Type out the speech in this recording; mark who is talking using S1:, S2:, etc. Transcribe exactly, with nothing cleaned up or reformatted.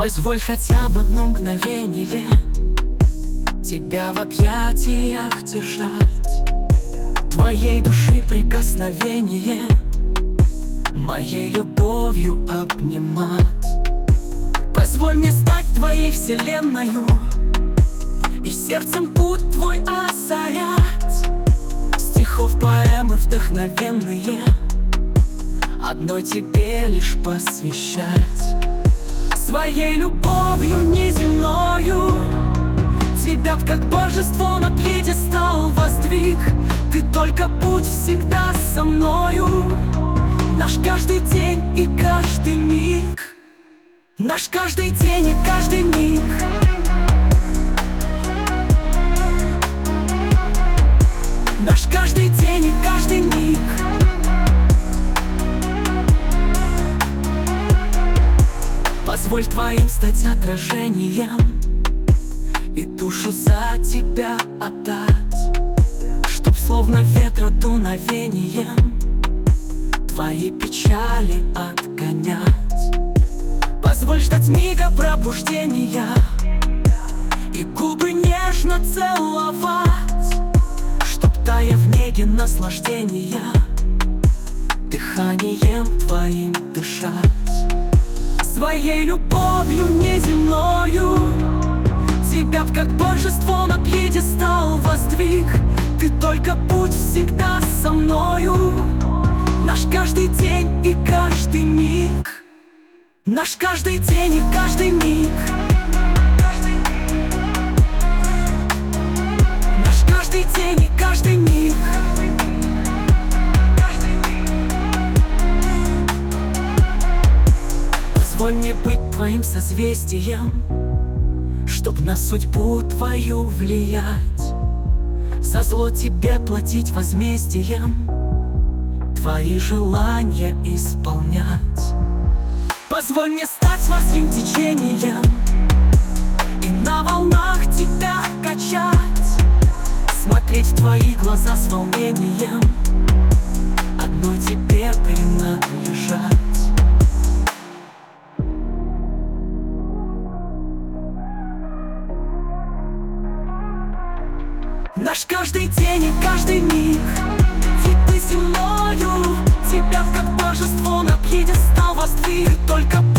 S1: Позволь хотя бы одно мгновение тебя в объятиях держать, твоей души прикосновение моей любовью обнимать. Позволь мне стать твоей вселенною и сердцем путь твой озарять. Стихов поэмы вдохновенные одной тебе лишь посвящать. Своей любовью неземною тебя как божество на пьедестал воздвиг. Ты только будь всегда со мною, наш каждый день и каждый миг, наш каждый день и каждый миг. Наш каждый день и каждый миг. Позволь твоим стать отражением и душу за тебя отдать, чтоб словно ветра дуновением твои печали отгонять. Позволь ждать мига пробуждения и губы нежно целовать, чтоб тая в неге наслаждения дыханием твоим дышать. Своей любовью неземною тебя как божество на пьедестал воздвиг. Ты только будь всегда со мною, наш каждый день и каждый миг. Наш каждый день и каждый миг. Наш каждый день и каждый миг. Позволь мне быть твоим созвездием, чтоб на судьбу твою влиять, за зло тебе платить возмездием, твои желания исполнять. Позволь мне стать морским течением и на волнах тебя качать, смотреть в твои глаза с волнением, одной тебе принадлежать. Наш каждый день и каждый миг, ведь ты земною тебя как божество на пьедестал воздвиг. Только